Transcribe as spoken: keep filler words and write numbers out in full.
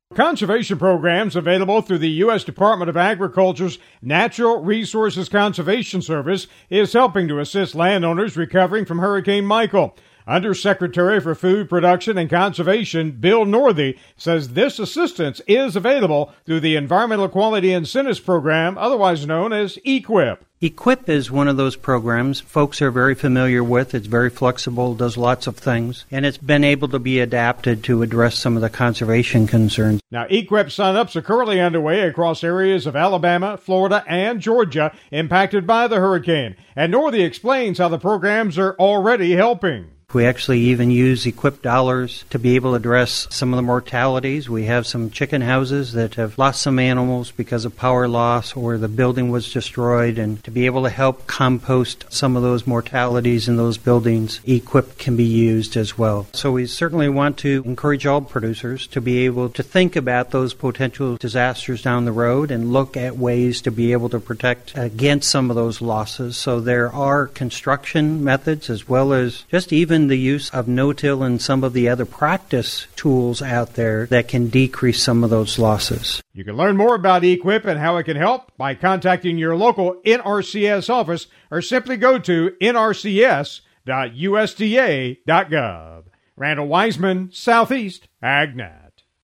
Conservation programs available through the U S Department of Agriculture's Natural Resources Conservation Service is helping to assist landowners recovering from Hurricane Michael. Undersecretary for Food Production and Conservation Bill Northey says this assistance is available through the Environmental Quality Incentives Program, otherwise known as E Q I P. E Q I P is one of those programs folks are very familiar with. It's very flexible, does lots of things, and it's been able to be adapted to address some of the conservation concerns. Now, E Q I P sign-ups are currently underway across areas of Alabama, Florida, and Georgia impacted by the hurricane. And Northey explains how the programs are already helping. We actually even use E Q I P dollars to be able to address some of the mortalities. We have some chicken houses that have lost some animals because of power loss or the building was destroyed, and to be able to help compost some of those mortalities in those buildings, E Q I P can be used as well. So we certainly want to encourage all producers to be able to think about those potential disasters down the road and look at ways to be able to protect against some of those losses. So there are construction methods as well as just even the use of no-till and some of the other practice tools out there that can decrease some of those losses. You can learn more about E Q I P and how it can help by contacting your local N R C S office or simply go to N R C S dot U S D A dot gov. Randall Wiseman, Southeast AgNet.